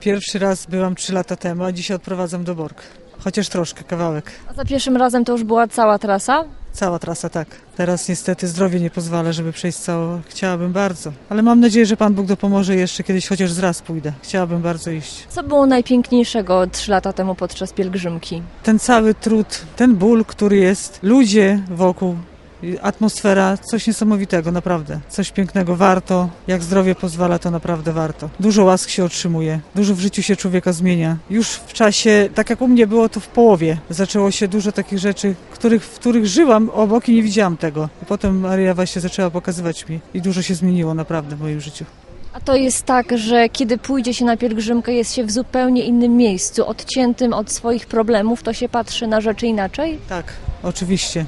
Pierwszy raz byłam 3 lata temu, a dzisiaj odprowadzam do Borg. Chociaż troszkę, kawałek. A za pierwszym razem to już była cała trasa? Cała trasa, tak. Teraz niestety zdrowie nie pozwala, żeby przejść całą. Chciałabym bardzo. Ale mam nadzieję, że Pan Bóg dopomoże jeszcze kiedyś, chociaż zraz pójdę. Chciałabym bardzo iść. Co było najpiękniejszego 3 lata temu podczas pielgrzymki? Ten cały trud, ten ból, który jest, ludzie wokół, atmosfera, coś niesamowitego, naprawdę. Coś pięknego, warto. Jak zdrowie pozwala, to naprawdę warto. Dużo łask się otrzymuje, dużo w życiu się człowieka zmienia. Już w czasie, tak jak u mnie było to w połowie, zaczęło się dużo takich rzeczy, w których żyłam obok i nie widziałam tego. I potem Maryja właśnie zaczęła pokazywać mi i dużo się zmieniło naprawdę w moim życiu. A to jest tak, że kiedy pójdzie się na pielgrzymkę, jest się w zupełnie innym miejscu, odciętym od swoich problemów, to się patrzy na rzeczy inaczej? Tak, oczywiście.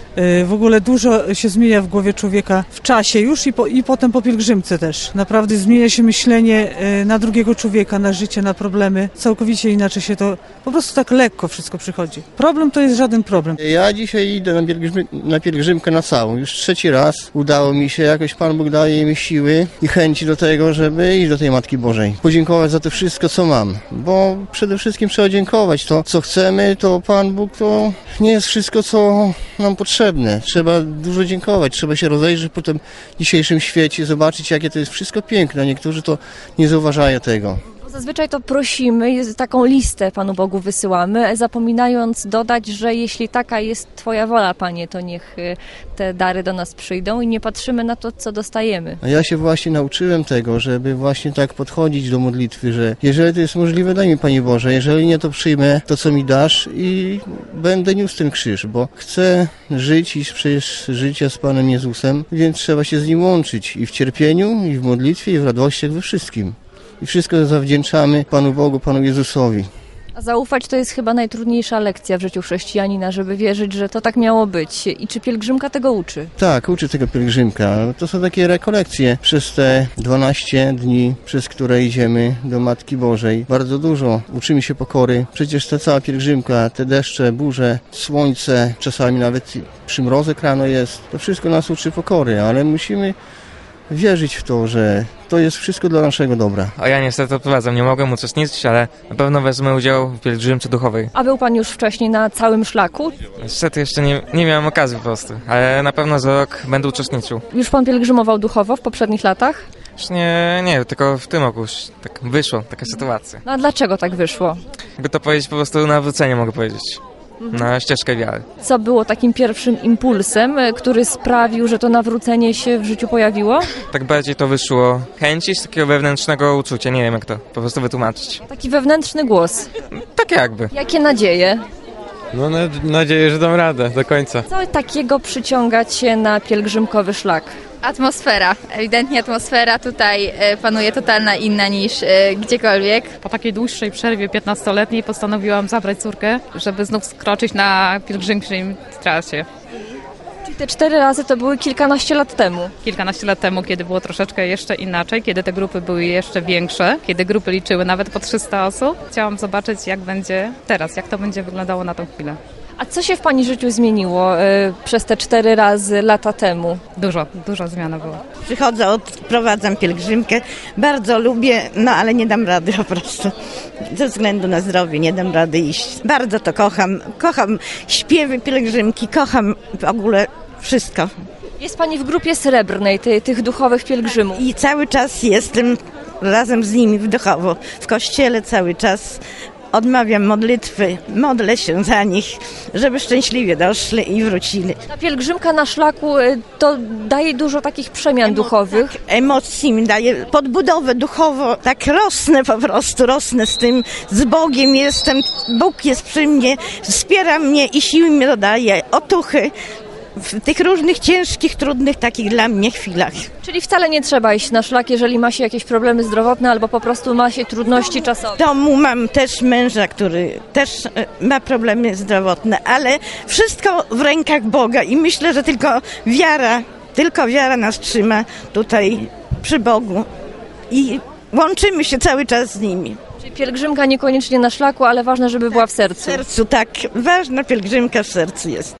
W ogóle dużo się zmienia w głowie człowieka w czasie już i potem po pielgrzymce też. Naprawdę zmienia się myślenie na drugiego człowieka, na życie, na problemy. Całkowicie inaczej się to, po prostu tak lekko wszystko przychodzi. Problem to jest żaden problem. Ja dzisiaj idę na pielgrzymkę na całą. Już 3 raz udało mi się, jakoś Pan Bóg daje mi siły i chęci do tego, żeby iść do tej Matki Bożej. Podziękować za to wszystko, co mam. Bo przede wszystkim trzeba dziękować. To, co chcemy, to Pan Bóg to nie jest wszystko, co nam potrzebne. Trzeba dużo dziękować, trzeba się rozejrzeć po tym dzisiejszym świecie, zobaczyć, jakie to jest wszystko piękne. Niektórzy to nie zauważają tego. Zazwyczaj to prosimy, taką listę Panu Bogu wysyłamy, zapominając dodać, że jeśli taka jest Twoja wola, Panie, to niech te dary do nas przyjdą i nie patrzymy na to, co dostajemy. A ja się właśnie nauczyłem tego, żeby właśnie tak podchodzić do modlitwy, że jeżeli to jest możliwe, daj mi, Panie Boże, jeżeli nie, to przyjmę to, co mi dasz i będę niósł ten krzyż, bo chcę żyć i przecież życia z Panem Jezusem, więc trzeba się z Nim łączyć i w cierpieniu, i w modlitwie, i w radościach, we wszystkim. I wszystko zawdzięczamy Panu Bogu, Panu Jezusowi. A zaufać to jest chyba najtrudniejsza lekcja w życiu chrześcijanina, żeby wierzyć, że to tak miało być. I czy pielgrzymka tego uczy? Tak, uczy tego pielgrzymka. To są takie rekolekcje przez te 12 dni, przez które idziemy do Matki Bożej. Bardzo dużo uczymy się pokory. Przecież ta cała pielgrzymka, te deszcze, burze, słońce, czasami nawet przymrozek rano jest. To wszystko nas uczy pokory, ale musimy wierzyć w to, że to jest wszystko dla naszego dobra. A ja niestety odprowadzam, nie mogłem uczestniczyć, ale na pewno wezmę udział w pielgrzymce duchowej. A był Pan już wcześniej na całym szlaku? Niestety jeszcze nie miałem okazji po prostu, ale na pewno za rok będę uczestniczył. Już Pan pielgrzymował duchowo w poprzednich latach? Już nie, tylko w tym roku już tak wyszło, taka sytuacja. No a dlaczego tak wyszło? Jakby to powiedzieć po prostu nawrócenie, mogę powiedzieć. Na ścieżkę wiary. Co było takim pierwszym impulsem, który sprawił, że to nawrócenie się w życiu pojawiło? Tak bardziej to wyszło chęci z takiego wewnętrznego uczucia, nie wiem jak to po prostu wytłumaczyć. Taki wewnętrzny głos. Tak jakby. Jakie nadzieje? No nadzieję, że dam radę do końca. Co takiego przyciąga Cię na pielgrzymkowy szlak? Atmosfera. Ewidentnie atmosfera tutaj panuje totalna inna niż gdziekolwiek. Po takiej dłuższej przerwie 15-letniej postanowiłam zabrać córkę, żeby znów skroczyć na pielgrzymczej trasie. Czyli te 4 razy to były kilkanaście lat temu. Kilkanaście lat temu, kiedy było troszeczkę jeszcze inaczej, kiedy te grupy były jeszcze większe, kiedy grupy liczyły nawet po 300 osób. Chciałam zobaczyć, jak będzie teraz, jak to będzie wyglądało na tą chwilę. A co się w Pani życiu zmieniło przez te 4 razy lata temu? Duża zmiana była. Przychodzę, odprowadzam pielgrzymkę, bardzo lubię, no ale nie dam rady po prostu. Ze względu na zdrowie nie dam rady iść. Bardzo to kocham. Kocham śpiewy pielgrzymki, kocham w ogóle wszystko. Jest Pani w grupie srebrnej, tych duchowych pielgrzymów. I cały czas jestem razem z nimi duchowo. W kościele cały czas odmawiam modlitwy, modlę się za nich, żeby szczęśliwie doszli i wrócili. Ta pielgrzymka na szlaku to daje dużo takich przemian duchowych. Tak, emocji mi daje, podbudowę duchowo, tak rosnę po prostu, rosnę z tym, z Bogiem jestem, Bóg jest przy mnie, wspiera mnie i siły mi dodaje, otuchy w tych różnych ciężkich, trudnych takich dla mnie chwilach. Czyli wcale nie trzeba iść na szlak, jeżeli ma się jakieś problemy zdrowotne albo po prostu ma się trudności czasowe. W domu mam też męża, który też ma problemy zdrowotne, ale wszystko w rękach Boga i myślę, że tylko wiara nas trzyma tutaj przy Bogu i łączymy się cały czas z nimi. Czyli pielgrzymka niekoniecznie na szlaku, ale ważne, żeby była w sercu. W sercu, tak. Ważna pielgrzymka w sercu jest.